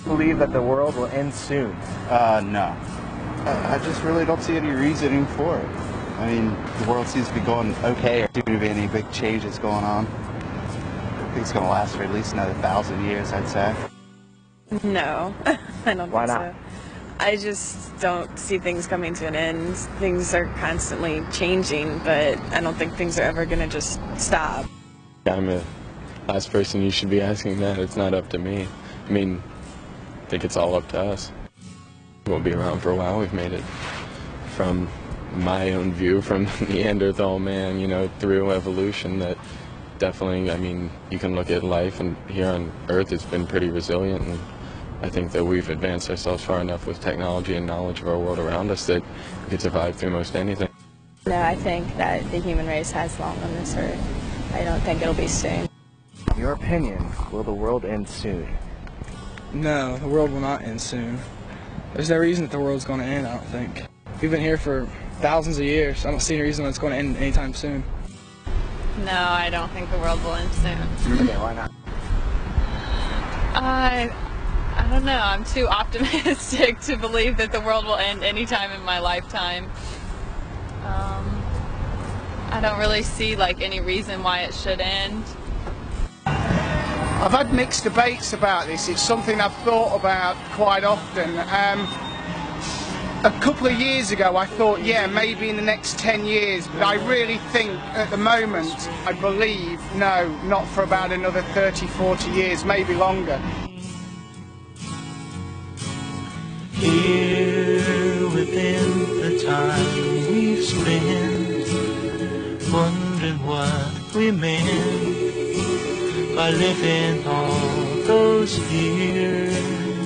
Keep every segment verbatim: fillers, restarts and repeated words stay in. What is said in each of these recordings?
believe that the world will end soon? Uh, no. I, I just really don't see any reasoning for it. I mean, the world seems to be going okay. There seem to be any big changes going on. I think it's going to last for at least another thousand years, I'd say. No, I don't Why think not? so. I just don't see things coming to an end. Things are constantly changing, but I don't think things are ever going to just stop. I'm the last person you should be asking that. It's not up to me. I mean, I think it's all up to us. We'll be around for a while. We've made it from my own view, from Neanderthal man, you know, through evolution, that definitely, I mean, you can look at life, and here on Earth it's been pretty resilient, and I think that we've advanced ourselves far enough with technology and knowledge of our world around us that we could survive through most anything. No, I think that the human race has long on this earth. I don't think it'll be soon. In your opinion, will the world end soon? No, the world will not end soon. There's no reason that the world's going to end, I don't think. We've been here for thousands of years. I don't see any reason that it's going to end anytime soon. No, I don't think the world will end soon. Okay, why not? I, I don't know. I'm too optimistic to believe that the world will end anytime in my lifetime. Um, I don't really see like any reason why it should end. I've had mixed debates about this. It's something I've thought about quite often. Um, a couple of years ago I thought, yeah, maybe in the next ten years, but I really think at the moment, I believe, no, not for about another thirty, forty years, maybe longer. Here within the time we've spent, wondering what we meant by living all those years,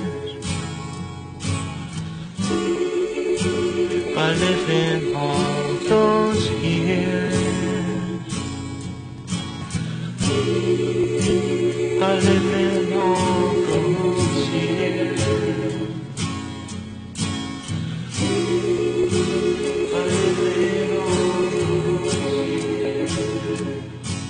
by living all those years, by living all those years, by living all those years.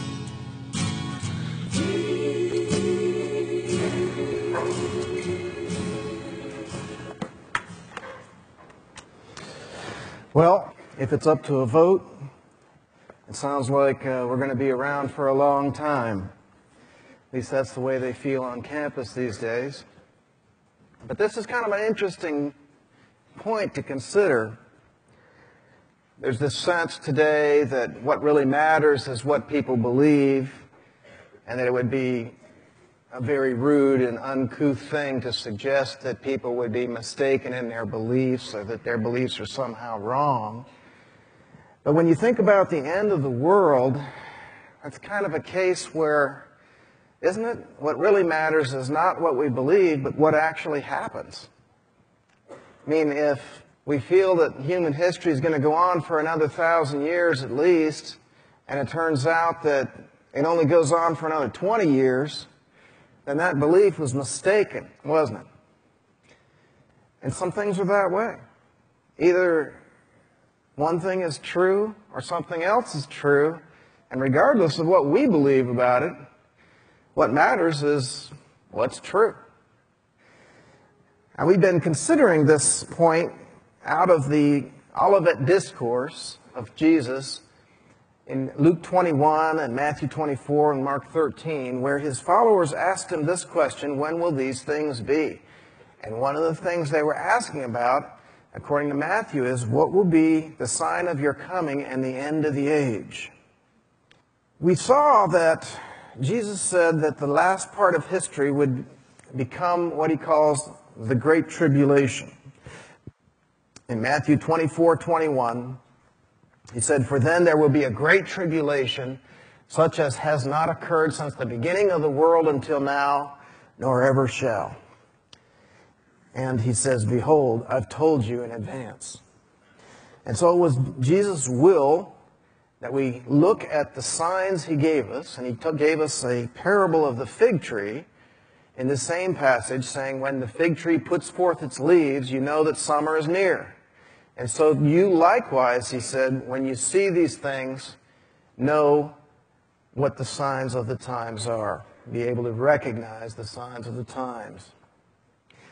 Well, if it's up to a vote, it sounds like uh, we're going to be around for a long time. At least that's the way they feel on campus these days. But this is kind of an interesting point to consider. There's this sense today that what really matters is what people believe, and that it would be a very rude and uncouth thing to suggest that people would be mistaken in their beliefs or that their beliefs are somehow wrong. But when you think about the end of the world, that's kind of a case where, isn't it? What really matters is not what we believe, but what actually happens. I mean, if we feel that human history is going to go on for another thousand years at least, and it turns out that it only goes on for another twenty years, then that belief was mistaken, wasn't it? And some things are that way. Either one thing is true or something else is true, and regardless of what we believe about it, what matters is what's true. Now, we've been considering this point out of the Olivet Discourse of Jesus in Luke twenty-one and Matthew twenty-four and Mark thirteen, where his followers asked him this question, when will these things be? And one of the things they were asking about, according to Matthew, is what will be the sign of your coming and the end of the age? We saw that Jesus said that the last part of history would become what he calls the Great Tribulation. In Matthew twenty-four twenty-one, he said, "For then there will be a great tribulation, such as has not occurred since the beginning of the world until now, nor ever shall." And he says, "Behold, I've told you in advance." And so it was Jesus' will that we look at the signs he gave us, and he t- gave us a parable of the fig tree in the same passage, saying, when the fig tree puts forth its leaves, you know that summer is near. And so you likewise, he said, when you see these things, know what the signs of the times are. Be able to recognize the signs of the times.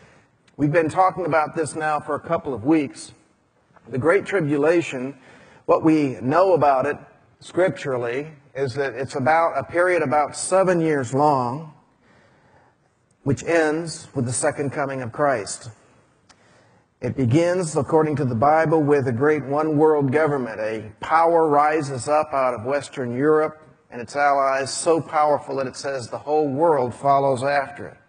We've been talking about this now for a couple of weeks. The Great Tribulation, what we know about it scripturally is that it's about a period about seven years long, which ends with the second coming of Christ. It begins, according to the Bible, with a great one-world government. A power rises up out of Western Europe and its allies, so powerful that it says the whole world follows after it.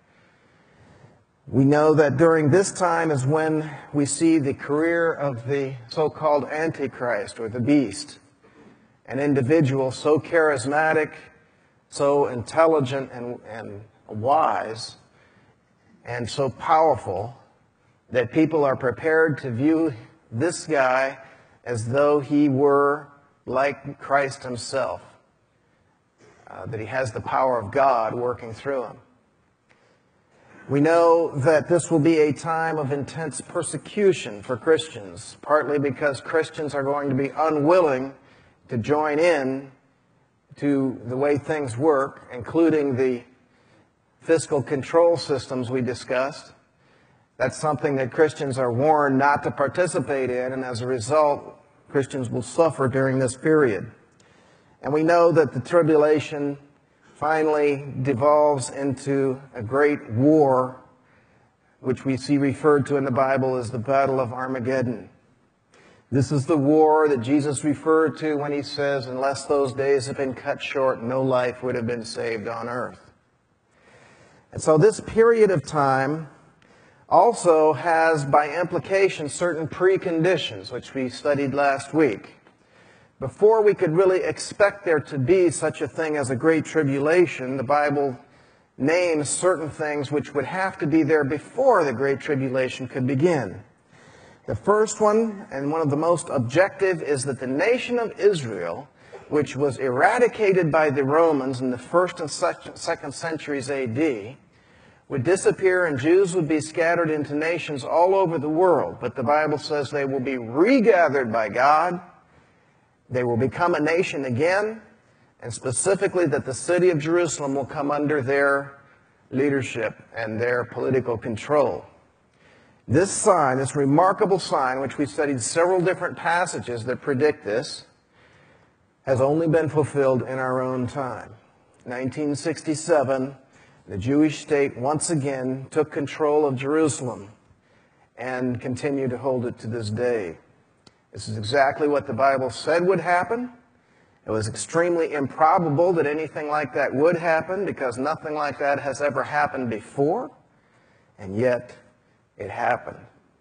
We know that during this time is when we see the career of the so-called Antichrist, or the beast, an individual so charismatic, so intelligent and, and wise, and so powerful that people are prepared to view this guy as though he were like Christ himself, uh, that he has the power of God working through him. We know that this will be a time of intense persecution for Christians, partly because Christians are going to be unwilling to join in to the way things work, including the fiscal control systems we discussed. That's something that Christians are warned not to participate in, and as a result, Christians will suffer during this period. And we know that the tribulation finally devolves into a great war, which we see referred to in the Bible as the Battle of Armageddon. This is the war that Jesus referred to when he says, unless those days had been cut short, no life would have been saved on earth. And so this period of time also has, by implication, certain preconditions, which we studied last week. Before we could really expect there to be such a thing as a great tribulation, the Bible names certain things which would have to be there before the great tribulation could begin. The first one, and one of the most objective, is that the nation of Israel, which was eradicated by the Romans in the first and second centuries A D, would disappear and Jews would be scattered into nations all over the world. But the Bible says they will be regathered by God. They will become a nation again, and specifically that the city of Jerusalem will come under their leadership and their political control. This sign, this remarkable sign, which we studied several different passages that predict this, has only been fulfilled in our own time. nineteen sixty-seven, the Jewish state once again took control of Jerusalem and continue to hold it to this day. This is exactly what the Bible said would happen. It was extremely improbable that anything like that would happen because nothing like that has ever happened before, and yet it happened.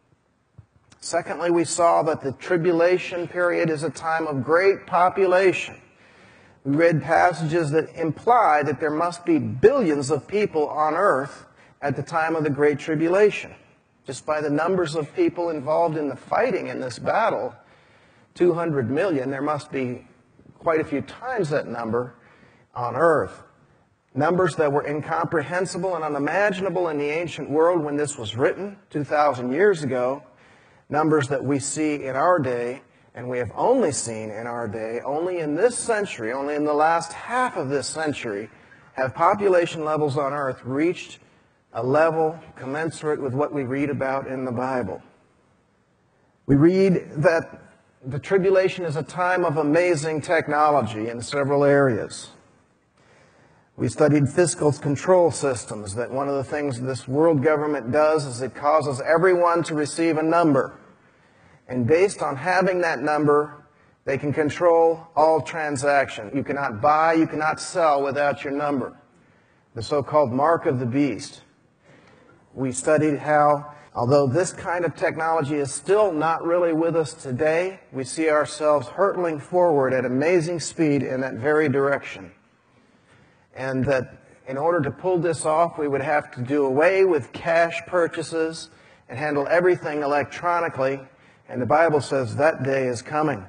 Secondly, we saw that the tribulation period is a time of great population. We read passages that imply that there must be billions of people on earth at the time of the Great Tribulation. Just by the numbers of people involved in the fighting in this battle, two hundred million, there must be quite a few times that number on earth. Numbers that were incomprehensible and unimaginable in the ancient world when this was written two thousand years ago. Numbers that we see in our day, and we have only seen in our day, only in this century, only in the last half of this century, have population levels on earth reached a level commensurate with what we read about in the Bible. We read that the tribulation is a time of amazing technology in several areas. We studied fiscal control systems, that one of the things this world government does is it causes everyone to receive a number. And based on having that number, they can control all transactions. You cannot buy, you cannot sell without your number. The so-called mark of the beast. We studied how, although this kind of technology is still not really with us today, we see ourselves hurtling forward at amazing speed in that very direction. And that in order to pull this off, we would have to do away with cash purchases and handle everything electronically. And the Bible says that day is coming.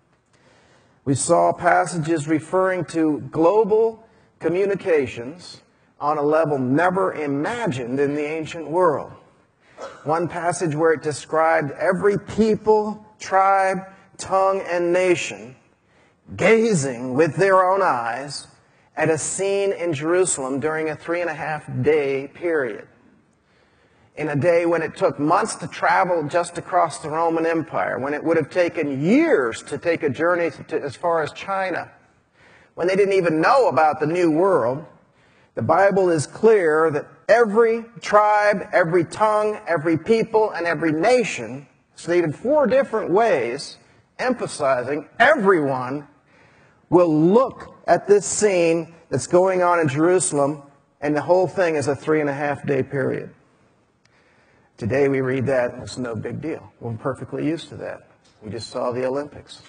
We saw passages referring to global communications on a level never imagined in the ancient world. One passage where it described every people, tribe, tongue, and nation gazing with their own eyes at a scene in Jerusalem during a three and a half day period. in a day when it took months to travel just across the Roman Empire, when it would have taken years to take a journey to, as far as China, when they didn't even know about the New World, the Bible is clear that every tribe, every tongue, every people, and every nation, stated four different ways, emphasizing everyone will look at this scene that's going on in Jerusalem, and the whole thing is a three and a half day period. Today we read that, and it's no big deal. We're perfectly used to that. We just saw the Olympics.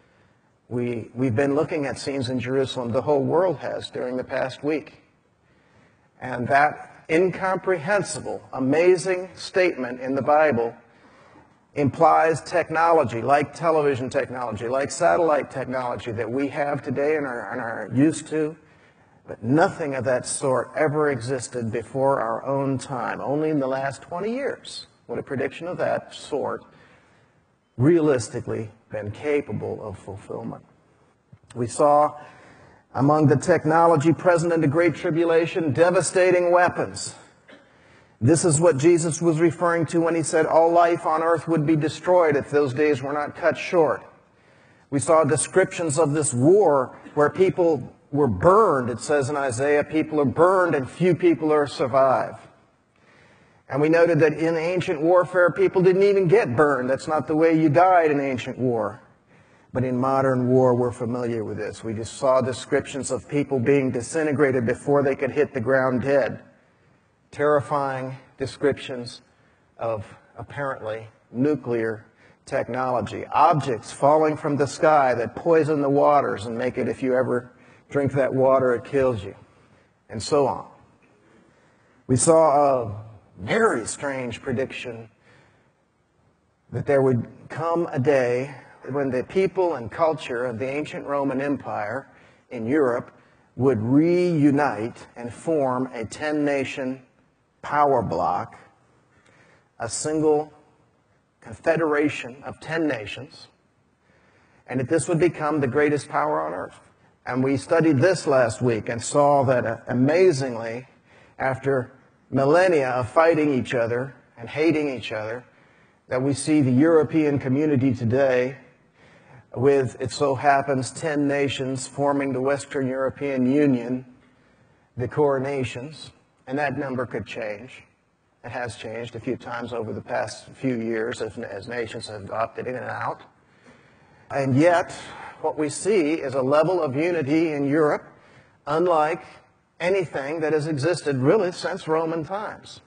We, we've been looking at scenes in Jerusalem, the whole world has, during the past week. And that incomprehensible, amazing statement in the Bible implies technology, like television technology, like satellite technology that we have today and are, and are used to. But nothing of that sort ever existed before our own time. Only in the last twenty years would a prediction of that sort realistically been capable of fulfillment. We saw among the technology present in the Great Tribulation devastating weapons. This is what Jesus was referring to when he said all life on earth would be destroyed if those days were not cut short. We saw descriptions of this war where people were burned. It says in Isaiah, people are burned and few people are survive. And we noted that in ancient warfare, people didn't even get burned. That's not the way you died in ancient war. But in modern war, we're familiar with this. We just saw descriptions of people being disintegrated before they could hit the ground dead. Terrifying descriptions of, apparently, nuclear technology. Objects falling from the sky that poison the waters and make it, if you ever drink that water, it kills you. And so on. We saw a very strange prediction that there would come a day when the people and culture of the ancient Roman Empire in Europe would reunite and form a ten-nation power bloc, a single confederation of ten nations, and that this would become the greatest power on earth. And we studied this last week and saw that, uh, amazingly, after millennia of fighting each other and hating each other, that we see the European community today with, it so happens, ten nations forming the Western European Union, the core nations, and that number could change. It has changed a few times over the past few years as, as nations have opted in and out. And yet, what we see is a level of unity in Europe unlike anything that has existed really since Roman times.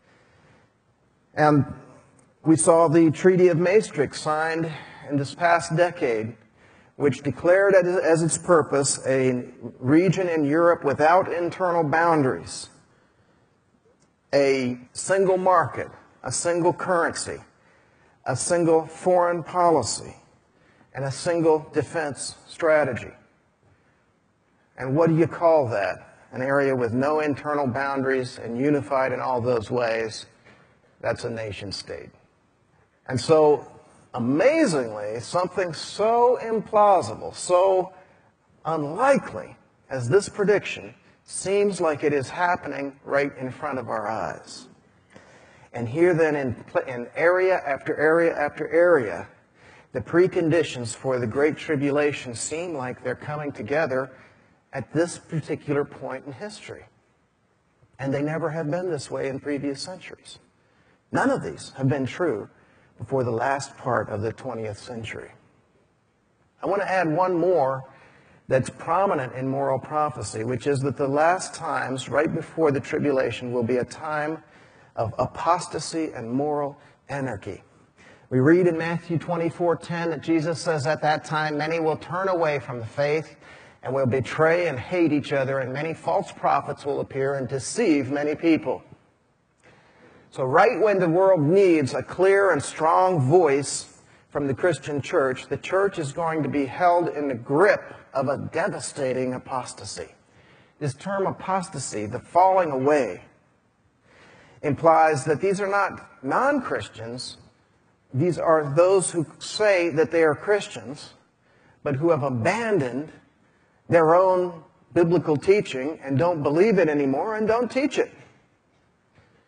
And we saw the Treaty of Maastricht signed in this past decade, which declared as its purpose a region in Europe without internal boundaries, a single market, a single currency, a single foreign policy, and a single defense strategy. And what do you call that? An area with no internal boundaries and unified in all those ways? That's a nation state. And so, amazingly, something so implausible, so unlikely as this prediction seems like it is happening right in front of our eyes. And here then, in, in area after area after area, the preconditions for the Great Tribulation seem like they're coming together at this particular point in history. And they never have been this way in previous centuries. None of these have been true before the last part of the twentieth century. I want to add one more that's prominent in moral prophecy, which is that the last times, right before the tribulation, will be a time of apostasy and moral anarchy. We read in Matthew twenty-four ten that Jesus says at that time, many will turn away from the faith and will betray and hate each other, and many false prophets will appear and deceive many people. So right when the world needs a clear and strong voice from the Christian church, the church is going to be held in the grip of a devastating apostasy. This term apostasy, the falling away, implies that these are not non-Christians. These are those who say that they are Christians, but who have abandoned their own biblical teaching and don't believe it anymore and don't teach it.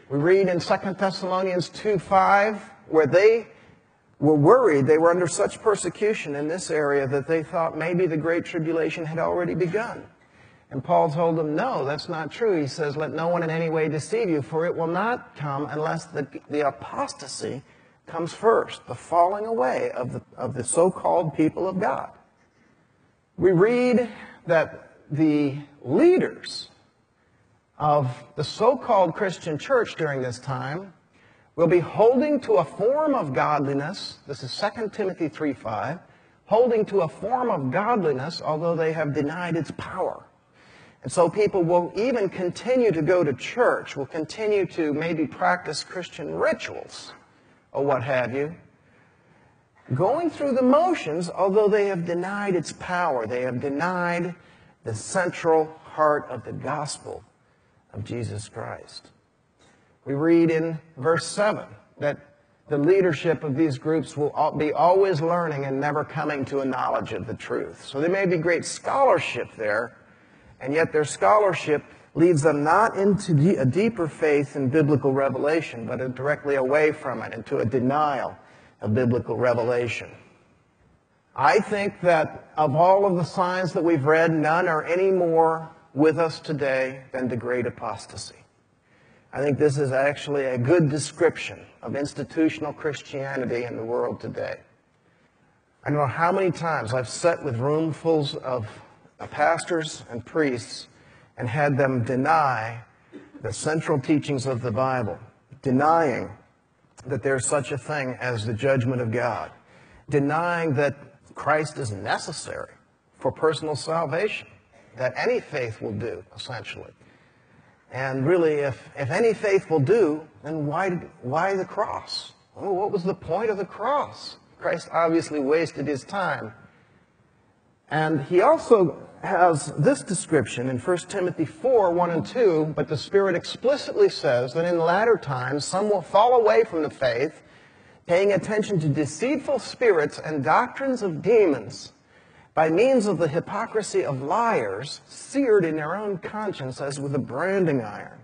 We read in Second Thessalonians two five, where they were worried, they were under such persecution in this area that they thought maybe the Great Tribulation had already begun. And Paul told them, no, that's not true. He says, let no one in any way deceive you, for it will not come unless the, the apostasy comes first, the falling away of the, of the so-called people of God. We read that the leaders of the so-called Christian church during this time will be holding to a form of godliness. This is Second Timothy three five, holding to a form of godliness, although they have denied its power. And so people will even continue to go to church, will continue to maybe practice Christian rituals or what have you, going through the motions, although they have denied its power. They have denied the central heart of the gospel of Jesus Christ. We read in verse seven that the leadership of these groups will be always learning and never coming to a knowledge of the truth. So there may be great scholarship there, and yet their scholarship leads them not into a deeper faith in biblical revelation, but directly away from it, into a denial of biblical revelation. I think that of all of the signs that we've read, none are any more with us today than the great apostasy. I think this is actually a good description of institutional Christianity in the world today. I don't know how many times I've sat with roomfuls of pastors and priests and had them deny the central teachings of the Bible, denying that there's such a thing as the judgment of God, denying that Christ is necessary for personal salvation, that any faith will do, essentially. And really, if, if any faith will do, then why, why the cross? Oh, what was the point of the cross? Christ obviously wasted his time. And he also has this description in First Timothy four, one and two, but the Spirit explicitly says that in latter times some will fall away from the faith, paying attention to deceitful spirits and doctrines of demons, by means of the hypocrisy of liars, seared in their own conscience as with a branding iron.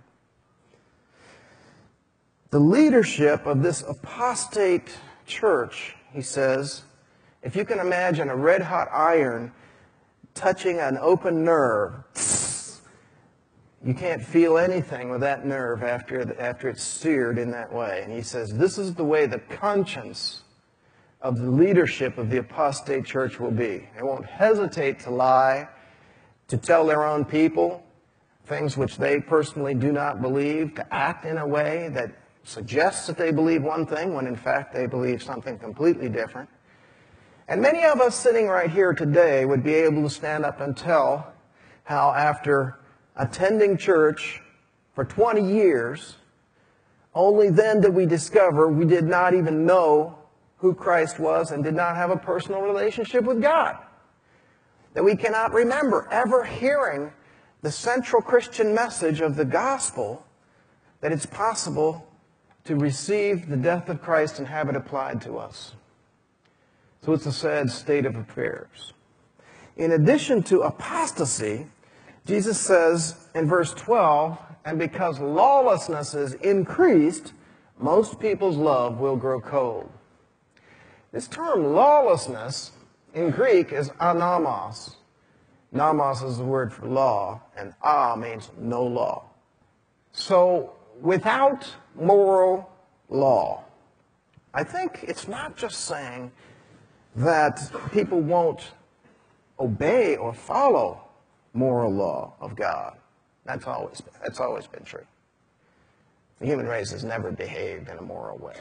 The leadership of this apostate church, he says, if you can imagine a red-hot iron touching an open nerve, you can't feel anything with that nerve after, after it's seared in that way. And he says, this is the way the conscience of the leadership of the apostate church will be. They won't hesitate to lie, to tell their own people things which they personally do not believe, to act in a way that suggests that they believe one thing when in fact they believe something completely different. And many of us sitting right here today would be able to stand up and tell how after attending church for twenty years, only then did we discover we did not even know who Christ was and did not have a personal relationship with God. That we cannot remember ever hearing the central Christian message of the gospel, that it's possible to receive the death of Christ and have it applied to us. So it's a sad state of affairs. In addition to apostasy, Jesus says in verse twelve, and because lawlessness is increased, most people's love will grow cold. This term lawlessness in Greek is anamos. Nomos is the word for law, and a means no law. So without moral law, I think it's not just saying that people won't obey or follow moral law of God. That's always, that's always been true. The human race has never behaved in a moral way.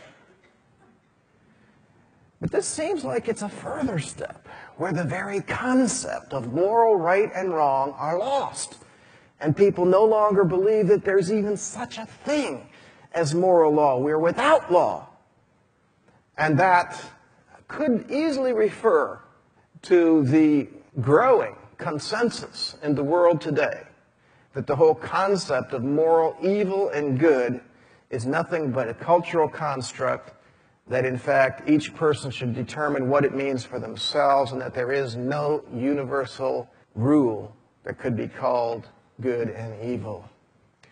But this seems like it's a further step, where the very concept of moral right and wrong are lost. And people no longer believe that there's even such a thing as moral law. We're without law. And that could easily refer to the growing consensus in the world today that the whole concept of moral evil and good is nothing but a cultural construct, that in fact each person should determine what it means for themselves, and that there is no universal rule that could be called good and evil.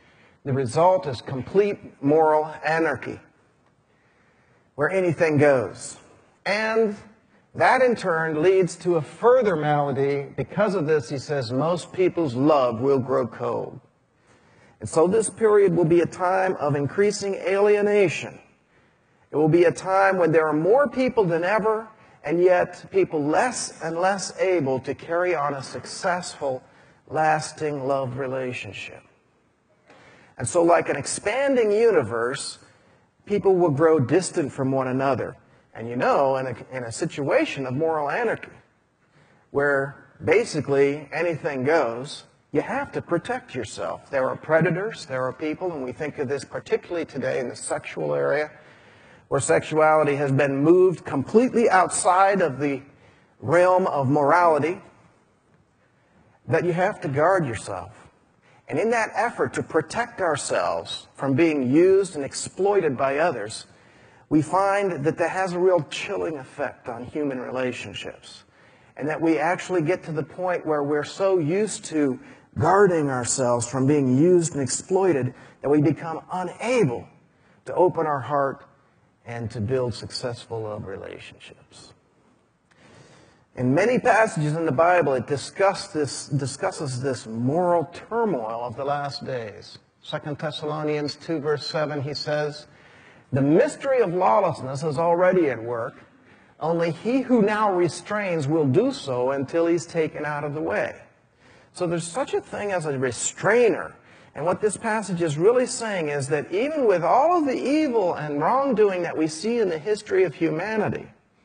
The result is complete moral anarchy, where anything goes. And that in turn leads to a further malady. Because of this, he says, most people's love will grow cold. And so this period will be a time of increasing alienation. It will be a time when there are more people than ever, and yet people less and less able to carry on a successful, lasting love relationship. And so like an expanding universe, people will grow distant from one another. And you know, in a, in a situation of moral anarchy, where basically anything goes, you have to protect yourself. There are predators, there are people, and we think of this particularly today in the sexual area, where sexuality has been moved completely outside of the realm of morality, that you have to guard yourself. And in that effort to protect ourselves from being used and exploited by others, we find that that has a real chilling effect on human relationships. And that we actually get to the point where we're so used to guarding ourselves from being used and exploited that we become unable to open our heart and to build successful love relationships. In many passages in the Bible, it discuss this, discusses this moral turmoil of the last days. Second Thessalonians two, verse seven, he says, the mystery of lawlessness is already at work. Only he who now restrains will do so until he's taken out of the way. So there's such a thing as a restrainer. And what this passage is really saying is that even with all of the evil and wrongdoing that we see in the history of humanity,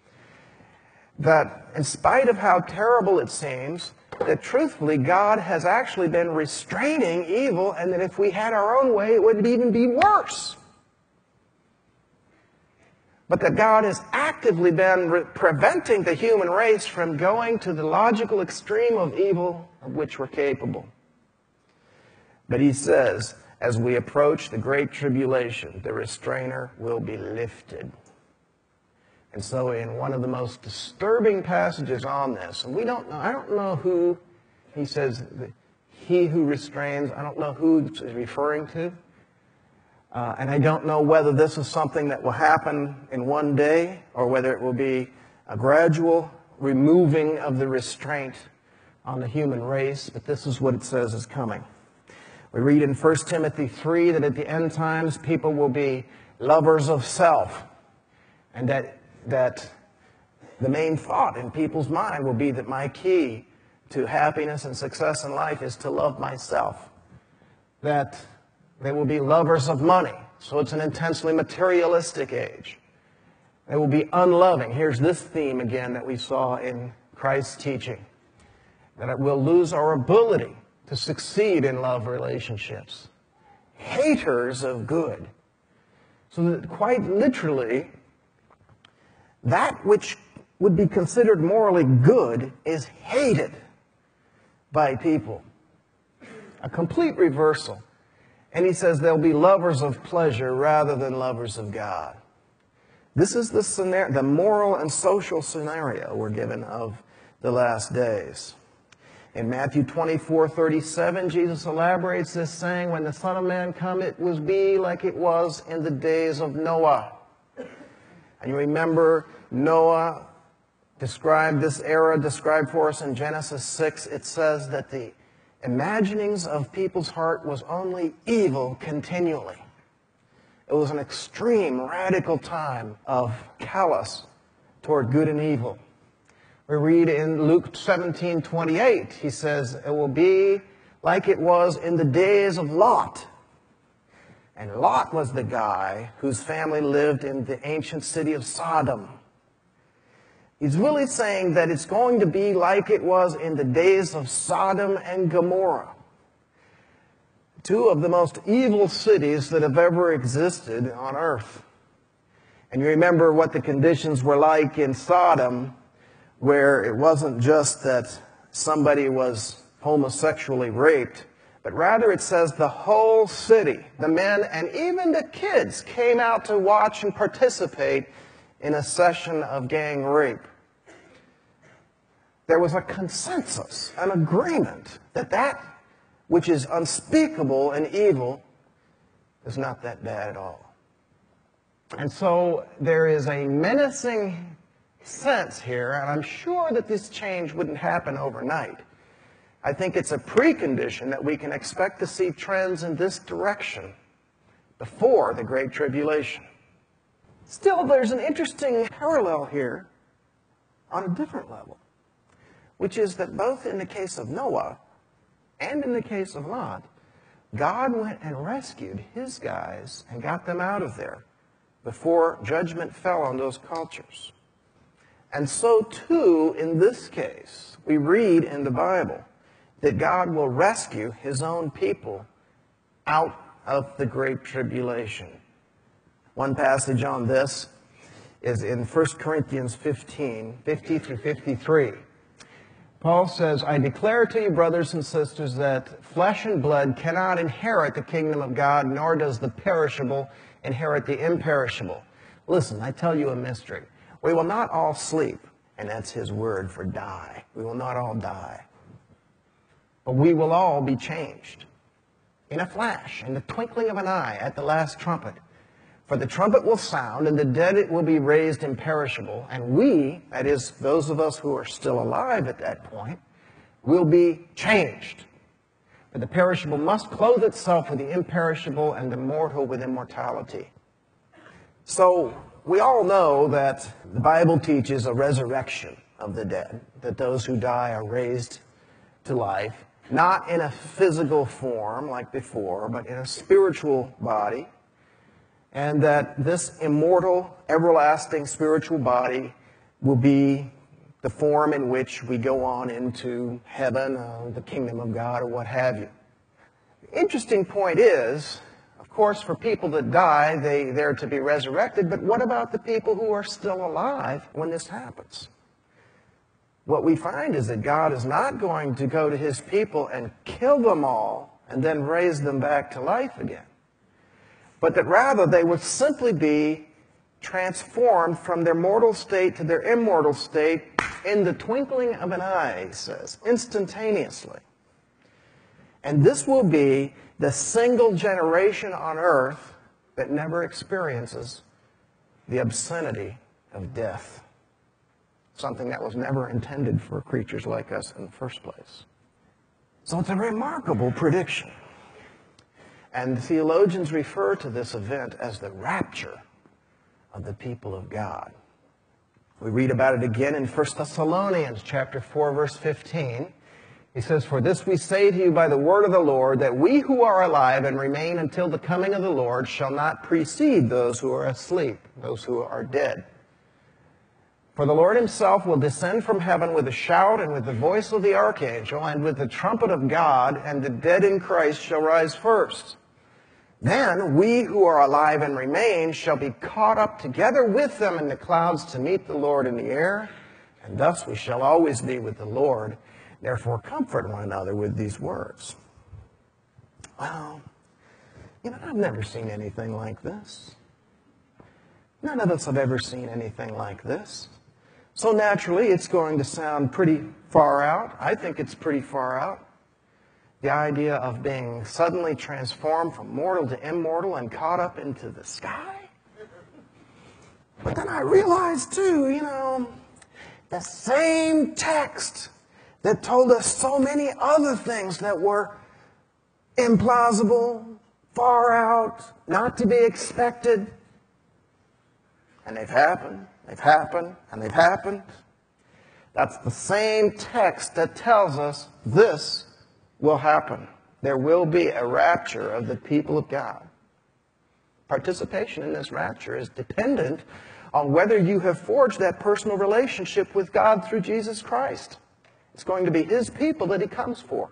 that in spite of how terrible it seems, that truthfully God has actually been restraining evil, and that if we had our own way, it would even be worse. But that God has actively been re- preventing the human race from going to the logical extreme of evil of which we're capable. But he says, as we approach the great tribulation, the restrainer will be lifted. And so in one of the most disturbing passages on this, and we don't know, I don't know who, he says, he who restrains, I don't know who he's referring to. Uh, and I don't know whether this is something that will happen in one day or whether it will be a gradual removing of the restraint on the human race. But this is what it says is coming. We read in First Timothy three that at the end times people will be lovers of self, and that, that the main thought in people's mind will be that my key to happiness and success in life is to love myself. That they will be lovers of money. So it's an intensely materialistic age. They will be unloving. Here's this theme again that we saw in Christ's teaching. That it will lose our ability to succeed in love relationships. Haters of good. So that quite literally, that which would be considered morally good is hated by people. A complete reversal. And he says they'll be lovers of pleasure rather than lovers of God. This is the scenario, the moral and social scenario we're given of the last days. In Matthew twenty-four thirty-seven, Jesus elaborates this, saying, when the Son of Man come, it will be like it was in the days of Noah. And you remember Noah described this era, described for us in Genesis six. It says that the imaginings of people's heart was only evil continually. It was an extreme, radical time of callous toward good and evil. We read in Luke seventeen twenty-eight, he says, it will be like it was in the days of Lot. And Lot was the guy whose family lived in the ancient city of Sodom. He's really saying that it's going to be like it was in the days of Sodom and Gomorrah. Two of the most evil cities that have ever existed on earth. And you remember what the conditions were like in Sodom, where it wasn't just that somebody was homosexually raped, but rather it says the whole city, the men and even the kids, came out to watch and participate in a session of gang rape. There was a consensus, an agreement, that that which is unspeakable and evil is not that bad at all. And so there is a menacing sense here, and I'm sure that this change wouldn't happen overnight. I think it's a precondition that we can expect to see trends in this direction before the Great Tribulation. Still, there's an interesting parallel here on a different level, which is that both in the case of Noah and in the case of Lot, God went and rescued his guys and got them out of there before judgment fell on those cultures. And so too, in this case, we read in the Bible that God will rescue his own people out of the Great Tribulation. One passage on this is in First Corinthians fifteen, fifty through fifty-three. Paul says, I declare to you, brothers and sisters, that flesh and blood cannot inherit the kingdom of God, nor does the perishable inherit the imperishable. Listen, I tell you a mystery. We will not all sleep, and that's his word for die. We will not all die. But we will all be changed in a flash, in the twinkling of an eye, at the last trumpet. For the trumpet will sound, and the dead will be raised imperishable, and we, that is, those of us who are still alive at that point, will be changed. For the perishable must clothe itself with the imperishable, and the mortal with immortality. So, we all know that the Bible teaches a resurrection of the dead, that those who die are raised to life, not in a physical form like before, but in a spiritual body, and that this immortal, everlasting spiritual body will be the form in which we go on into heaven, uh, the kingdom of God, or what have you. The interesting point is, of course, for people that die, they, they're to be resurrected, but what about the people who are still alive when this happens? What we find is that God is not going to go to his people and kill them all and then raise them back to life again, but that rather they would simply be transformed from their mortal state to their immortal state in the twinkling of an eye, he says, instantaneously. And this will be the single generation on earth that never experiences the obscenity of death, something that was never intended for creatures like us in the first place. So it's a remarkable prediction. And theologians refer to this event as the rapture of the people of God. We read about it again in First Thessalonians chapter four, verse fifteen. He says, for this we say to you by the word of the Lord, that we who are alive and remain until the coming of the Lord shall not precede those who are asleep, those who are dead. For the Lord himself will descend from heaven with a shout and with the voice of the archangel and with the trumpet of God, and the dead in Christ shall rise first. Then we who are alive and remain shall be caught up together with them in the clouds to meet the Lord in the air, and thus we shall always be with the Lord. Therefore comfort one another with these words. Well, you know, I've never seen anything like this. None of us have ever seen anything like this. So naturally, it's going to sound pretty far out. I think it's pretty far out. The idea of being suddenly transformed from mortal to immortal and caught up into the sky. But then I realized too, you know, the same text that told us so many other things that were implausible, far out, not to be expected. And they've happened, they've happened, and they've happened. That's the same text that tells us this will happen. There will be a rapture of the people of God. Participation in this rapture is dependent on whether you have forged that personal relationship with God through Jesus Christ. It's going to be his people that he comes for.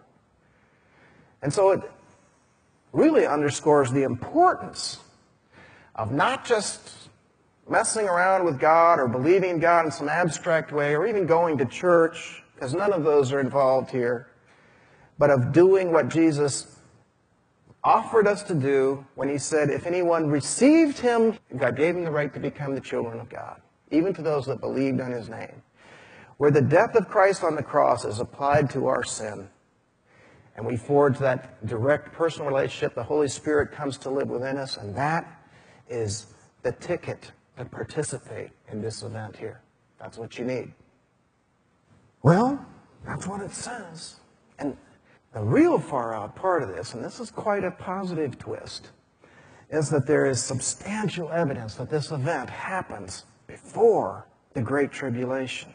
And so it really underscores the importance of not just messing around with God or believing God in some abstract way or even going to church, because none of those are involved here, but of doing what Jesus offered us to do when he said, if anyone received him, God gave him the right to become the children of God, even to those that believed on his name. Where the death of Christ on the cross is applied to our sin, and we forge that direct personal relationship. The Holy Spirit comes to live within us, and that is the ticket to participate in this event here. That's what you need. Well, that's what it says. And the real far out part of this, and this is quite a positive twist, is that there is substantial evidence that this event happens before the Great Tribulation.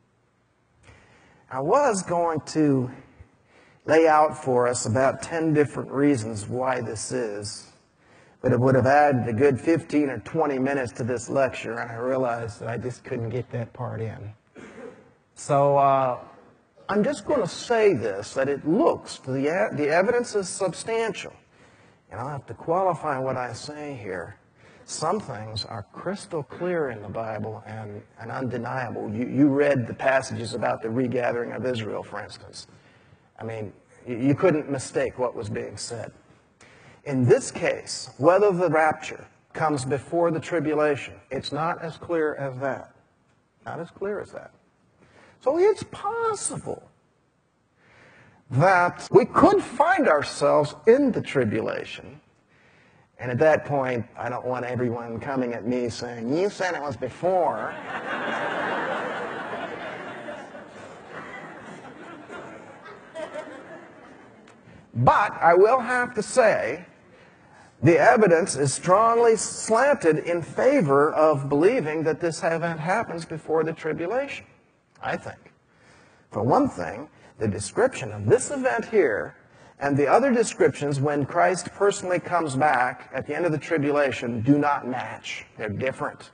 I was going to lay out for us about ten different reasons why this is, but it would have added a good fifteen or twenty minutes to this lecture, and I realized that I just couldn't get that part in. So uh, I'm just going to say this, that it looks, the, the evidence is substantial. And I'll have to qualify what I say here. Some things are crystal clear in the Bible and, and undeniable. You, you read the passages about the regathering of Israel, for instance. I mean, you, you couldn't mistake what was being said. In this case, whether the rapture comes before the tribulation, it's not as clear as that. Not as clear as that. So it's possible that we could find ourselves in the tribulation. And at that point, I don't want everyone coming at me saying, you said it was before. But I will have to say, the evidence is strongly slanted in favor of believing that this event happens before the tribulation, I think. For one thing, the description of this event here and the other descriptions when Christ personally comes back at the end of the tribulation do not match. They're different.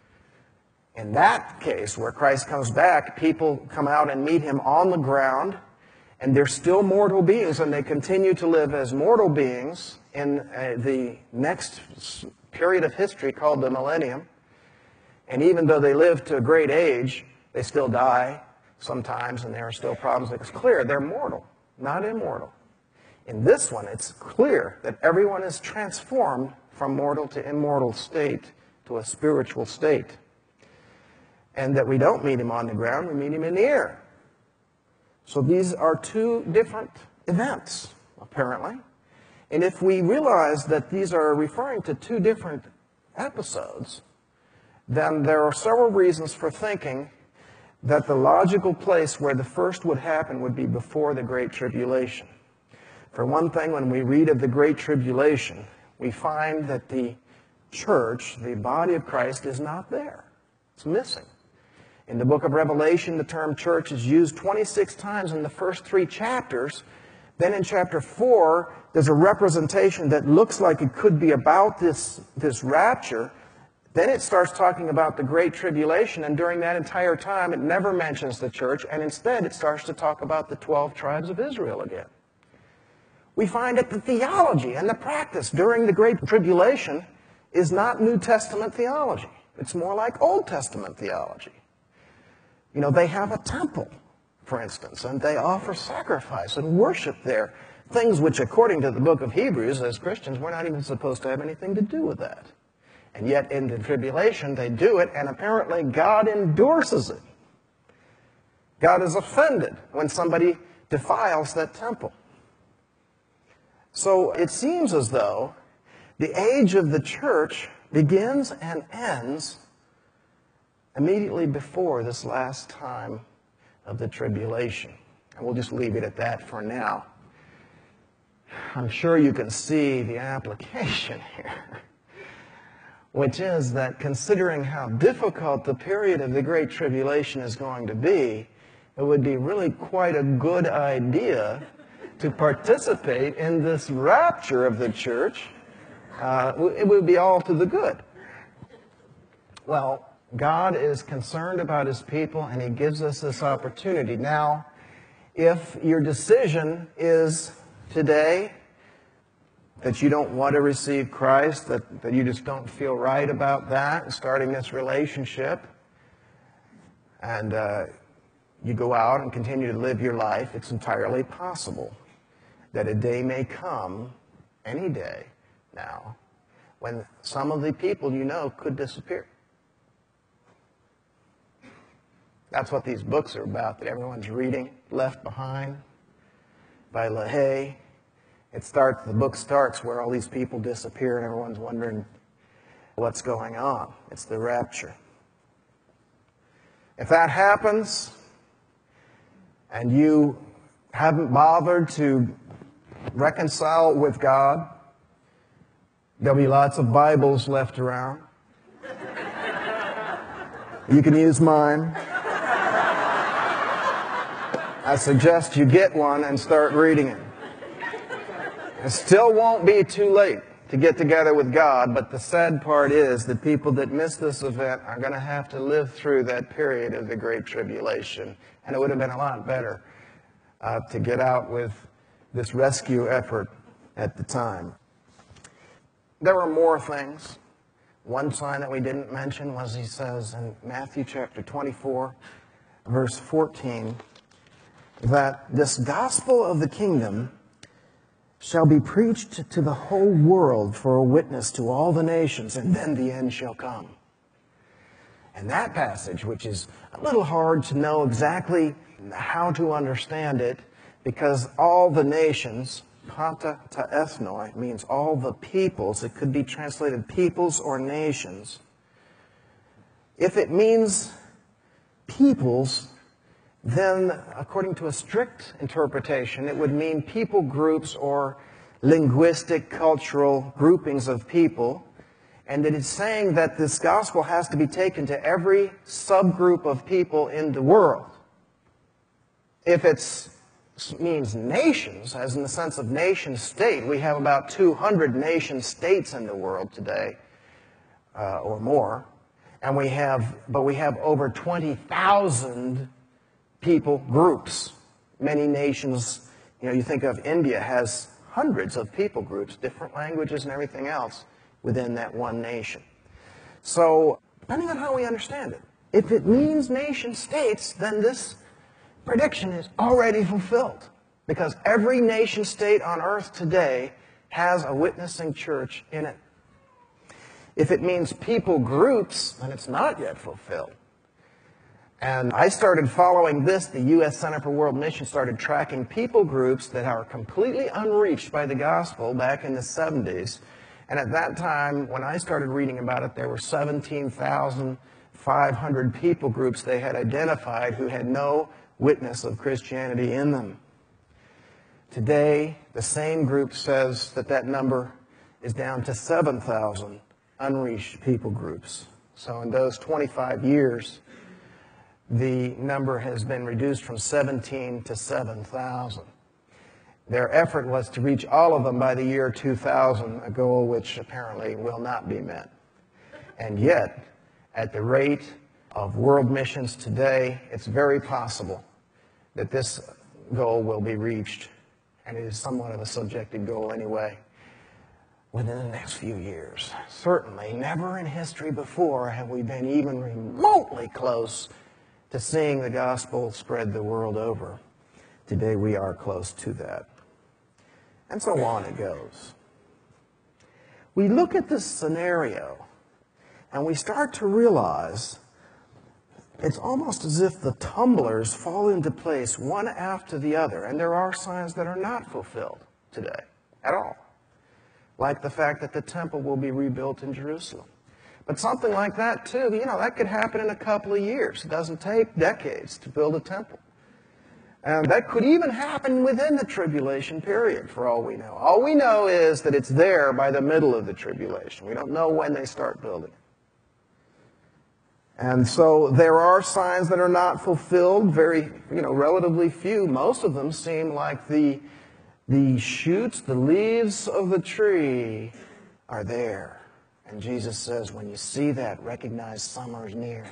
In that case, where Christ comes back, people come out and meet him on the ground, and they're still mortal beings, and they continue to live as mortal beings in uh, the next period of history called the millennium. And even though they live to a great age, they still die sometimes, and there are still problems. It's clear they're mortal, not immortal. In this one, it's clear that everyone is transformed from mortal to immortal state to a spiritual state. And that we don't meet him on the ground, we meet him in the air. So these are two different events, apparently. And if we realize that these are referring to two different episodes, then there are several reasons for thinking that the logical place where the first would happen would be before the Great Tribulation. For one thing, when we read of the Great Tribulation, we find that the church, the body of Christ, is not there. It's missing. In the book of Revelation, the term church is used twenty-six times in the first three chapters. Then in chapter four, there's a representation that looks like it could be about this, this rapture. Then it starts talking about the Great Tribulation, and during that entire time, it never mentions the church, and instead it starts to talk about the twelve tribes of Israel again. We find that the theology and the practice during the Great Tribulation is not New Testament theology. It's more like Old Testament theology. You know, they have a temple, for instance, and they offer sacrifice and worship there. Things which, according to the book of Hebrews, as Christians, we're not even supposed to have anything to do with that. And yet, in the tribulation, they do it, and apparently God endorses it. God is offended when somebody defiles that temple. So it seems as though the age of the church begins and ends immediately before this last time of the tribulation. And we'll just leave it at that for now. I'm sure you can see the application here, which is that considering how difficult the period of the Great Tribulation is going to be, it would be really quite a good idea to participate in this rapture of the church. Uh, it would be all to the good. Well, God is concerned about his people, and he gives us this opportunity. Now, if your decision is today that you don't want to receive Christ, that, that you just don't feel right about that, and starting this relationship, and uh, you go out and continue to live your life, it's entirely possible that a day may come, any day now, when some of the people you know could disappear. That's what these books are about that everyone's reading, Left Behind. by LaHaye. It starts, the book starts where all these people disappear and everyone's wondering what's going on. It's the rapture. If that happens, and you haven't bothered to reconcile with God, there'll be lots of Bibles left around. You can use mine. I suggest you get one and start reading it. It still won't be too late to get together with God, but the sad part is that people that miss this event are going to have to live through that period of the Great Tribulation. And it would have been a lot better uh, to get out with this rescue effort at the time. There were more things. One sign that we didn't mention was, he says in Matthew chapter twenty-four, verse fourteen, that this gospel of the kingdom shall be preached to the whole world for a witness to all the nations, and then the end shall come. And that passage, which is a little hard to know exactly how to understand it, because all the nations, panta ta ethnoi, means all the peoples. It could be translated peoples or nations. If it means peoples, then according to a strict interpretation, it would mean people groups or linguistic, cultural groupings of people. And it is saying that this gospel has to be taken to every subgroup of people in the world. If it means nations, as in the sense of nation state, we have about two hundred nation states in the world today, uh, or more. And we have, but we have over twenty thousand people groups. Many nations, you know, you think of India has hundreds of people groups, different languages and everything else within that one nation. So, depending on how we understand it, if it means nation states, then this prediction is already fulfilled, because every nation state on earth today has a witnessing church in it. If it means people groups, then it's not yet fulfilled. And I started following this. The U S Center for World Mission started tracking people groups that are completely unreached by the gospel back in the seventies. And at that time, when I started reading about it, there were seventeen thousand five hundred people groups they had identified who had no witness of Christianity in them. Today, the same group says that that number is down to seven thousand unreached people groups. So in those twenty-five years, the number has been reduced from seventeen to seven thousand. Their effort was to reach all of them by the year two thousand, a goal which apparently will not be met. And yet, at the rate of world missions today, it's very possible that this goal will be reached, and it is somewhat of a subjective goal anyway, within the next few years. Certainly, never in history before have we been even remotely close to seeing the gospel spread the world over. Today we are close to that. And so on it goes. We look at this scenario and we start to realize it's almost as if the tumblers fall into place one after the other, and there are signs that are not fulfilled today at all. Like the fact that the temple will be rebuilt in Jerusalem. But something like that, too, you know, that could happen in a couple of years. It doesn't take decades to build a temple. And that could even happen within the tribulation period, for all we know. All we know is that it's there by the middle of the tribulation. We don't know when they start building it. And so there are signs that are not fulfilled, very, you know, relatively few. Most of them seem like the, the shoots, the leaves of the tree are there. And Jesus says, when you see that, recognize summer is near.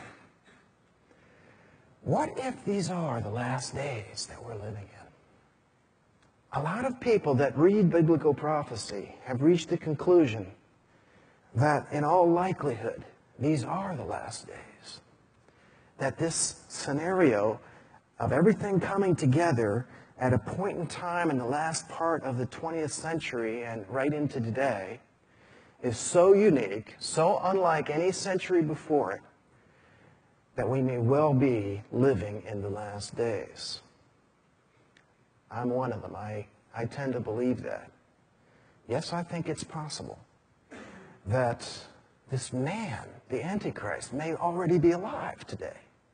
What if these are the last days that we're living in? A lot of people that read biblical prophecy have reached the conclusion that in all likelihood, these are the last days. That this scenario of everything coming together at a point in time in the last part of the twentieth century and right into today is so unique, so unlike any century before it, that we may well be living in the last days. I'm one of them. I, I tend to believe that. Yes, I think it's possible that this man, the Antichrist, may already be alive today.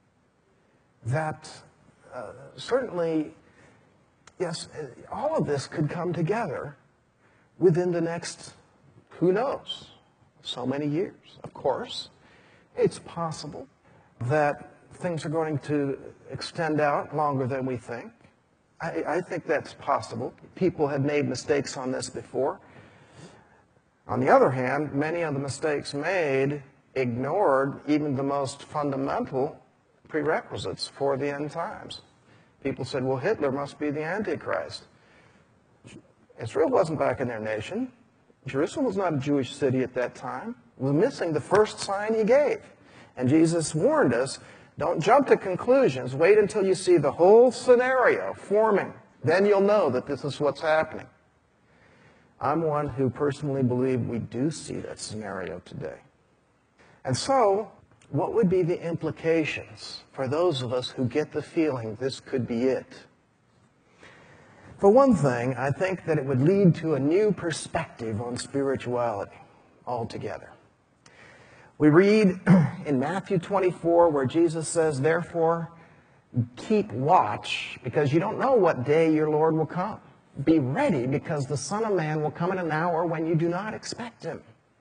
That uh, certainly, yes, all of this could come together within the next, who knows, so many years. Of course, it's possible that things are going to extend out longer than we think. I, I think that's possible. People have made mistakes on this before. On the other hand, many of the mistakes made ignored even the most fundamental prerequisites for the end times. People said, well, Hitler must be the Antichrist. Israel wasn't back in their nation. Jerusalem was not a Jewish city at that time. It was missing the first sign he gave. And Jesus warned us, don't jump to conclusions. Wait until you see the whole scenario forming. Then you'll know that this is what's happening. I'm one who personally believe we do see that scenario today. And so, what would be the implications for those of us who get the feeling this could be it? For one thing, I think that it would lead to a new perspective on spirituality altogether. We read in Matthew twenty-four where Jesus says, therefore, keep watch, because you don't know what day your Lord will come. Be ready, because the Son of Man will come in an hour when you do not expect him.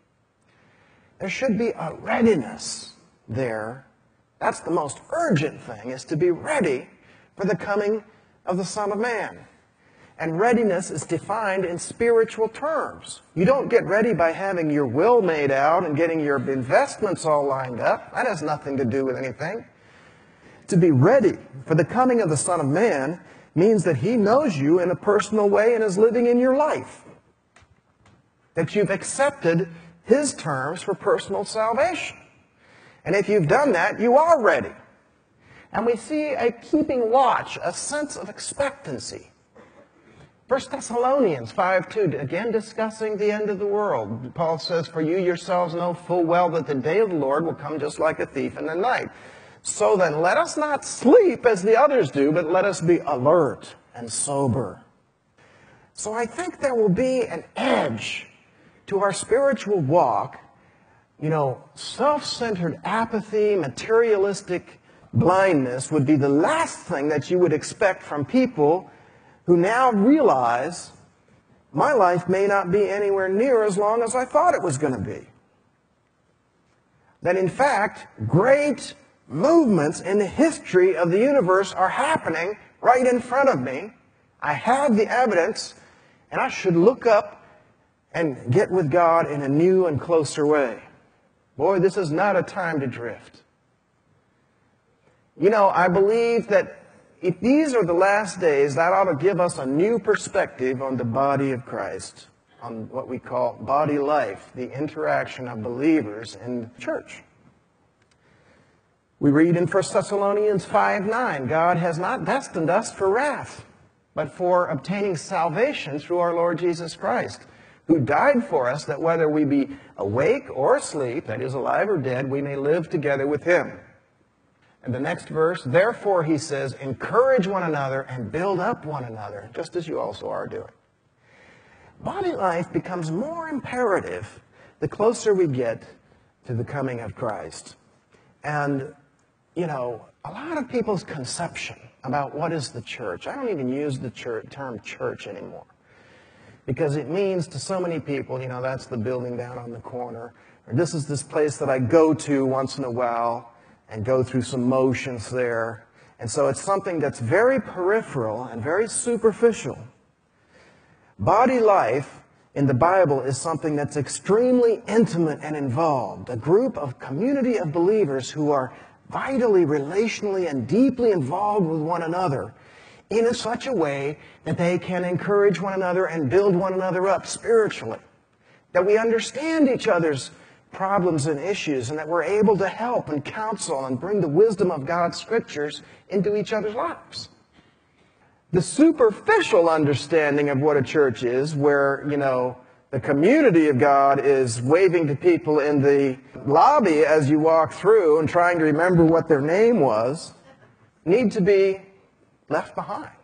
There should be a readiness there. That's the most urgent thing, is to be ready for the coming of the Son of Man. And readiness is defined in spiritual terms. You don't get ready by having your will made out and getting your investments all lined up. That has nothing to do with anything. To be ready for the coming of the Son of Man means that he knows you in a personal way and is living in your life. That you've accepted his terms for personal salvation. And if you've done that, you are ready. And we see a keeping watch, a sense of expectancy. First Thessalonians five two, again discussing the end of the world. Paul says, for you yourselves know full well that the day of the Lord will come just like a thief in the night. So then let us not sleep as the others do, but let us be alert and sober. So I think there will be an edge to our spiritual walk. You know, self-centered apathy, materialistic blindness would be the last thing that you would expect from people who now realize my life may not be anywhere near as long as I thought it was going to be. That in fact, great movements in the history of the universe are happening right in front of me. I have the evidence, and I should look up and get with God in a new and closer way. Boy, this is not a time to drift. You know, I believe that if these are the last days, that ought to give us a new perspective on the body of Christ, on what we call body life, the interaction of believers in the church. We read in First Thessalonians five nine, God has not destined us for wrath, but for obtaining salvation through our Lord Jesus Christ, who died for us, that whether we be awake or asleep, that is, alive or dead, we may live together with him. And the next verse, therefore, he says, encourage one another and build up one another, just as you also are doing. Body life becomes more imperative the closer we get to the coming of Christ. And, you know, a lot of people's conception about what is the church, I don't even use the church, term church anymore, because it means to so many people, you know, that's the building down on the corner, or this is this place that I go to once in a while and go through some motions there. And so it's something that's very peripheral and very superficial. Body life in the Bible is something that's extremely intimate and involved. A group of community of believers who are vitally, relationally, and deeply involved with one another in such a way that they can encourage one another and build one another up spiritually. That we understand each other's problems and issues, and that we're able to help and counsel and bring the wisdom of God's scriptures into each other's lives. The superficial understanding of what a church is, where, you know, the community of God is waving to people in the lobby as you walk through and trying to remember what their name was, need to be left behind.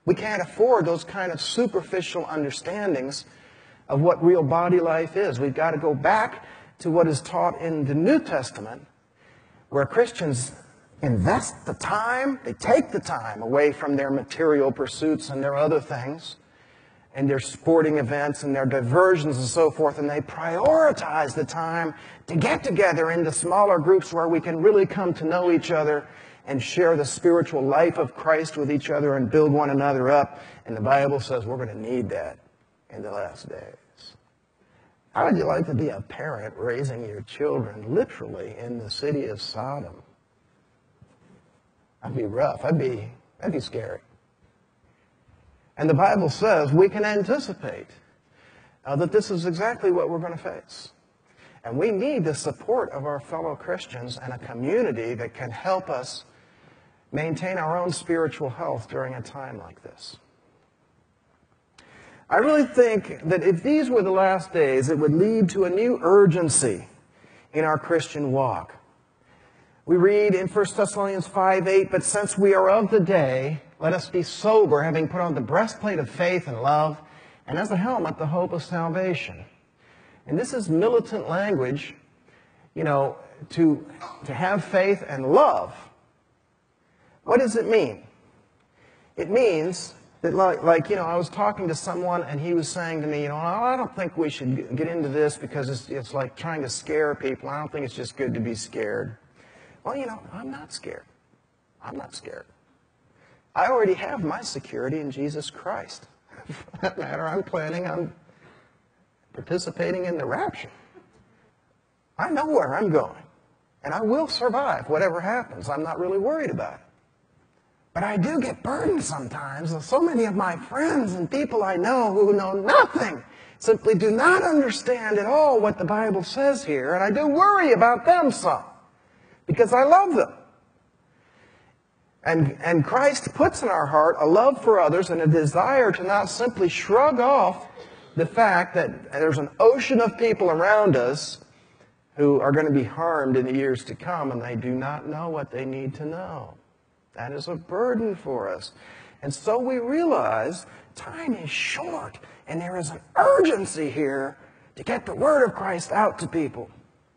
We can't afford those kind of superficial understandings of what real body life is. We've got to go back to what is taught in the New Testament, where Christians invest the time, they take the time away from their material pursuits and their other things, and their sporting events and their diversions and so forth, and they prioritize the time to get together into smaller groups where we can really come to know each other and share the spiritual life of Christ with each other and build one another up. And the Bible says we're going to need that in the last days. How would you like to be a parent raising your children literally in the city of Sodom? That'd be rough. That'd be, that'd be scary. And the Bible says we can anticipate uh, that this is exactly what we're going to face. And we need the support of our fellow Christians and a community that can help us maintain our own spiritual health during a time like this. I really think that if these were the last days, it would lead to a new urgency in our Christian walk. We read in First Thessalonians five eight, "But since we are of the day, let us be sober, having put on the breastplate of faith and love, and as a helmet, the hope of salvation." And this is militant language, you know, to, to have faith and love. What does it mean? It means that, like, like, you know, I was talking to someone and he was saying to me, you know, I don't think we should get into this because it's, it's like trying to scare people. I don't think it's just good to be scared. Well, you know, I'm not scared. I'm not scared. I already have my security in Jesus Christ. For that matter, I'm planning on participating in the rapture. I know where I'm going, and I will survive whatever happens. I'm not really worried about it. But I do get burdened sometimes with so many of my friends and people I know who know nothing, simply do not understand at all what the Bible says here, and I do worry about them some, because I love them. And, and Christ puts in our heart a love for others and a desire to not simply shrug off the fact that there's an ocean of people around us who are going to be harmed in the years to come, and they do not know what they need to know. That is a burden for us. And so we realize time is short, and there is an urgency here to get the word of Christ out to people.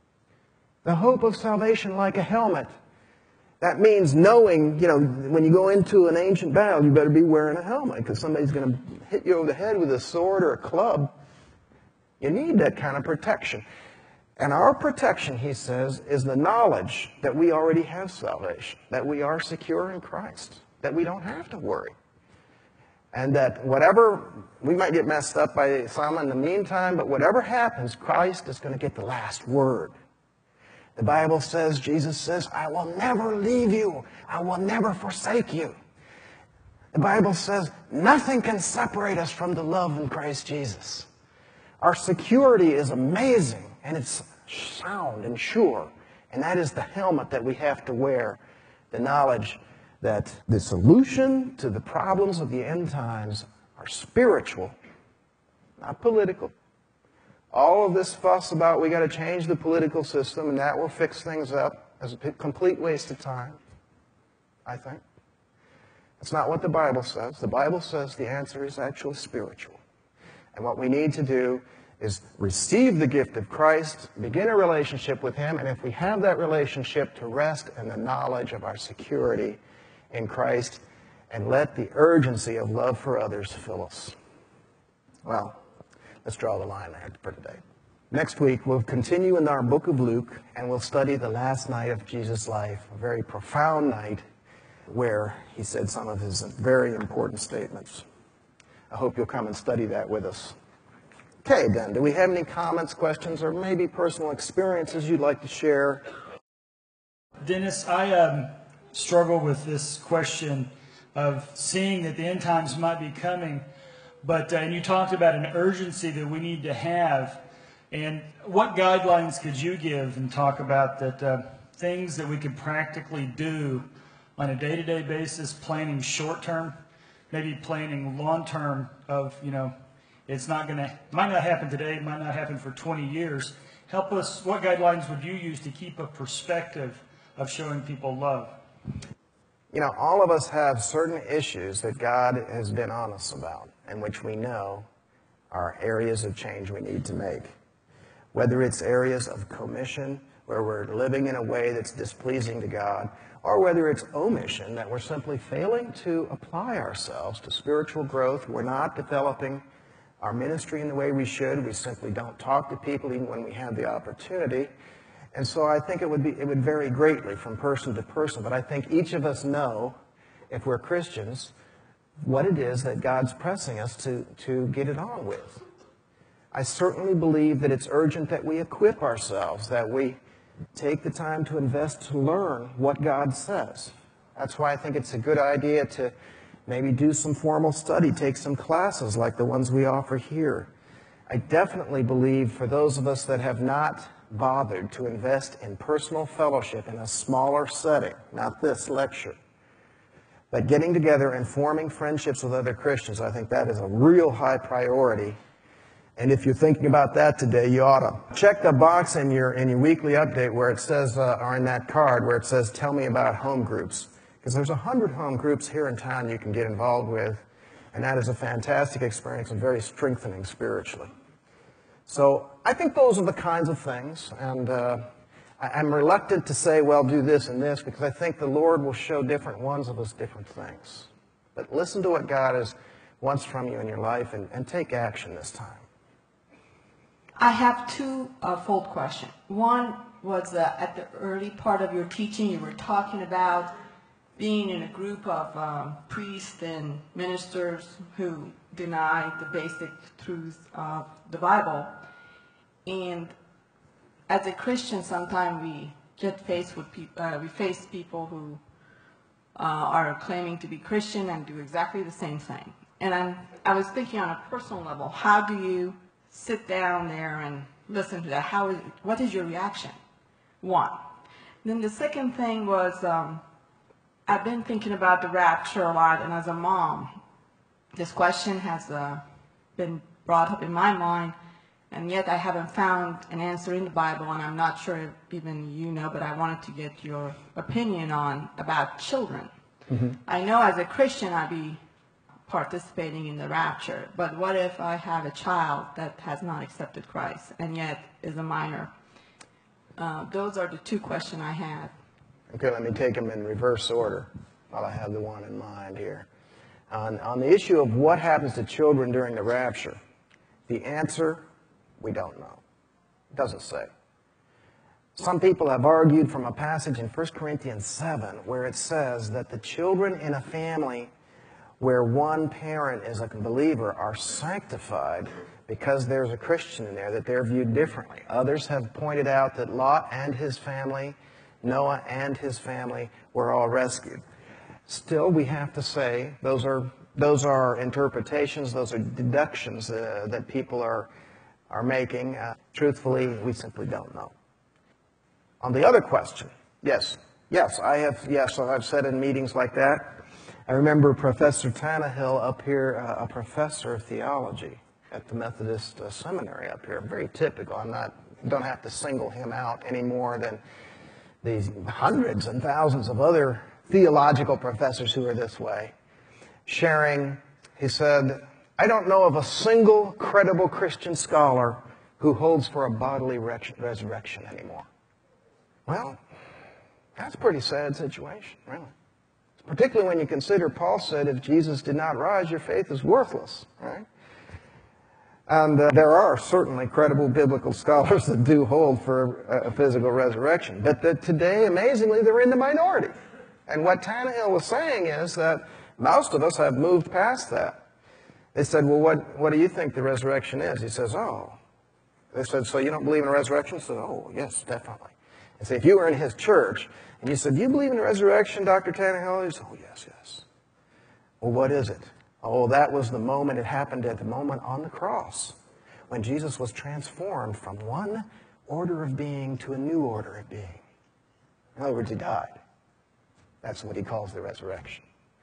The hope of salvation like a helmet. That means knowing, you know, when you go into an ancient battle, you better be wearing a helmet because somebody's going to hit you over the head with a sword or a club. You need that kind of protection. And our protection, he says, is the knowledge that we already have salvation, that we are secure in Christ, that we don't have to worry. And that whatever, we might get messed up by some in the meantime, but whatever happens, Christ is going to get the last word. The Bible says, Jesus says, I will never leave you. I will never forsake you. The Bible says, nothing can separate us from the love in Christ Jesus. Our security is amazing, and it's sound and sure. And that is the helmet that we have to wear, the knowledge that the solution to the problems of the end times are spiritual, not political. All of this fuss about we got to change the political system and that will fix things up is a complete waste of time, I think. That's not what the Bible says. The Bible says the answer is actually spiritual. And what we need to do is receive the gift of Christ, begin a relationship with Him, and if we have that relationship, to rest in the knowledge of our security in Christ and let the urgency of love for others fill us. Well, let's draw the line there for today. Next week, we'll continue in our book of Luke, and we'll study the last night of Jesus' life, a very profound night where he said some of his very important statements. I hope you'll come and study that with us. Okay, then, do we have any comments, questions, or maybe personal experiences you'd like to share? Dennis, I um, struggle with this question of seeing that the end times might be coming. But, uh, and you talked about an urgency that we need to have. And what guidelines could you give and talk about that uh, things that we could practically do on a day-to-day basis, planning short-term, maybe planning long-term of, you know, it's not going to, might not happen today, it might not happen for twenty years. Help us, what guidelines would you use to keep a perspective of showing people love? You know, all of us have certain issues that God has been honest about and which we know are areas of change we need to make. Whether it's areas of commission, where we're living in a way that's displeasing to God, or whether it's omission, that we're simply failing to apply ourselves to spiritual growth. We're not developing our ministry in the way we should. We simply don't talk to people even when we have the opportunity. And so I think it would be, it would vary greatly from person to person, but I think each of us know, if we're Christians, what it is that God's pressing us to, to get it on with. I certainly believe that it's urgent that we equip ourselves, that we take the time to invest to learn what God says. That's why I think it's a good idea to maybe do some formal study, take some classes like the ones we offer here. I definitely believe for those of us that have not bothered to invest in personal fellowship in a smaller setting, not this lecture, but getting together and forming friendships with other Christians, I think that is a real high priority. And if you're thinking about that today, you ought to check the box in your in your weekly update where it says, uh, or in that card where it says, tell me about home groups. Because there's a hundred home groups here in town you can get involved with, and that is a fantastic experience and very strengthening spiritually. So I think those are the kinds of things, and uh, I, I'm reluctant to say, well, do this and this, because I think the Lord will show different ones of us different things. But listen to what God is, wants from you in your life, and, and take action this time. I have two uh, fold questions. One was uh, at the early part of your teaching, you were talking about being in a group of um, priests and ministers who deny the basic truths of the Bible. And as a Christian, sometimes we get faced with people, uh, we face people who uh, are claiming to be Christian and do exactly the same thing. And I'm, I was thinking on a personal level, how do you sit down there and listen to that? How is, what is your reaction? One. Then the second thing was, um, I've been thinking about the rapture a lot, and as a mom, this question has uh, been brought up in my mind, and yet I haven't found an answer in the Bible, and I'm not sure if even you know, but I wanted to get your opinion on about children. Mm-hmm. I know as a Christian I'd be participating in the rapture, but what if I have a child that has not accepted Christ and yet is a minor? Uh, those are the two questions I had. Okay, let me take them in reverse order while I have the one in mind here. On, on the issue of what happens to children during the rapture, the answer, we don't know. It doesn't say. Some people have argued from a passage in First Corinthians seven where it says that the children in a family where one parent is a believer are sanctified because there's a Christian in there, that they're viewed differently. Others have pointed out that Lot and his family, Noah and his family, were all rescued. Still, we have to say those are those are interpretations, those are deductions uh, that people are are making. Uh, truthfully, we simply don't know. On the other question, yes, yes, I have, yes, I've said in meetings like that. I remember Professor Tannehill up here, uh, a professor of theology at the Methodist uh, Seminary up here. Very typical. I'm not, don't have to single him out any more than these hundreds and thousands of other theological professors who are this way. Sharing, he said, I don't know of a single credible Christian scholar who holds for a bodily resurrection anymore. Well, that's a pretty sad situation, really. Particularly when you consider Paul said, if Jesus did not rise, your faith is worthless, right? And uh, there are certainly credible biblical scholars that do hold for a, a physical resurrection. But that today, amazingly, they're in the minority. And what Tannehill was saying is that most of us have moved past that. They said, well, what, what do you think the resurrection is? He says, oh. They said, so you don't believe in a resurrection? He said, oh, yes, definitely. And so if you were in his church, and you said, do you believe in the resurrection, Doctor Tannehill? He said, oh, yes, yes. Well, what is it? Oh, that was the moment, it happened at the moment on the cross, when Jesus was transformed from one order of being to a new order of being. In other words, he died. That's what he calls the resurrection.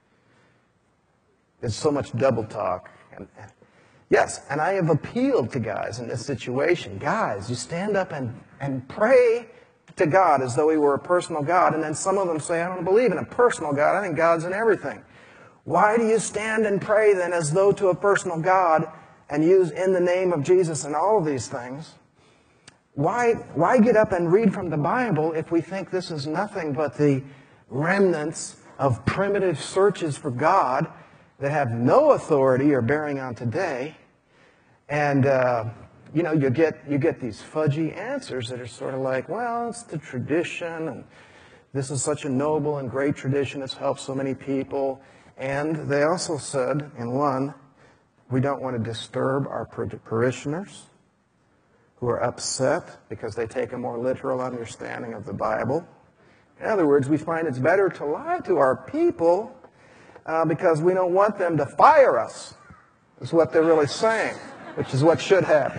There's so much double talk. And, and, yes, and I have appealed to guys in this situation. Guys, you stand up and, and pray to God as though he were a personal God. And then some of them say, I don't believe in a personal God. I think God's in everything. Why do you stand and pray then as though to a personal God and use in the name of Jesus and all of these things? Why, why get up and read from the Bible if we think this is nothing but the remnants of primitive searches for God that have no authority or bearing on today? And, uh, you know, you get, you get these fudgy answers that are sort of like, well, it's the tradition, and this is such a noble and great tradition. It's helped so many people. And they also said, in one, we don't want to disturb our parishioners who are upset because they take a more literal understanding of the Bible. In other words, we find it's better to lie to our people uh, because we don't want them to fire us, is what they're really saying, which is what should happen.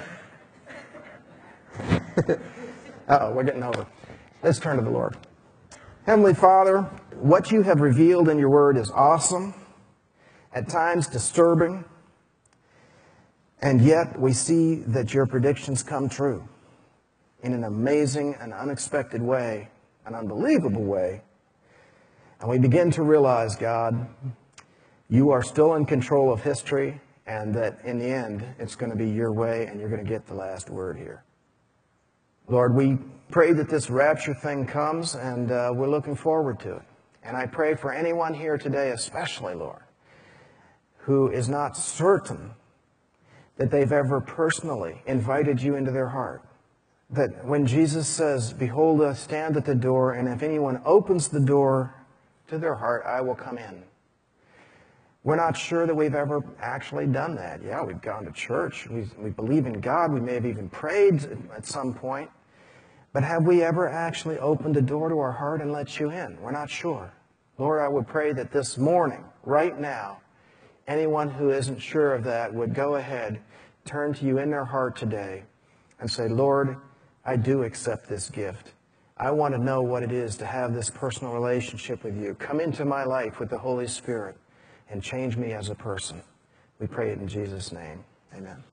Uh-oh, we're getting over. Let's turn to the Lord. Heavenly Father, what you have revealed in your word is awesome, at times disturbing, and yet we see that your predictions come true in an amazing and unexpected way, an unbelievable way. And we begin to realize, God, you are still in control of history, and that in the end, it's going to be your way, and you're going to get the last word here. Lord, we pray that this rapture thing comes, and uh, we're looking forward to it. And I pray for anyone here today, especially, Lord, who is not certain that they've ever personally invited you into their heart. That when Jesus says, behold, I stand at the door, and if anyone opens the door to their heart, I will come in. We're not sure that we've ever actually done that. Yeah, we've gone to church. We, we believe in God. We may have even prayed at some point. But have we ever actually opened the door to our heart and let you in? We're not sure. Lord, I would pray that this morning, right now, anyone who isn't sure of that would go ahead, turn to you in their heart today and say, Lord, I do accept this gift. I want to know what it is to have this personal relationship with you. Come into my life with the Holy Spirit and change me as a person. We pray it in Jesus' name. Amen.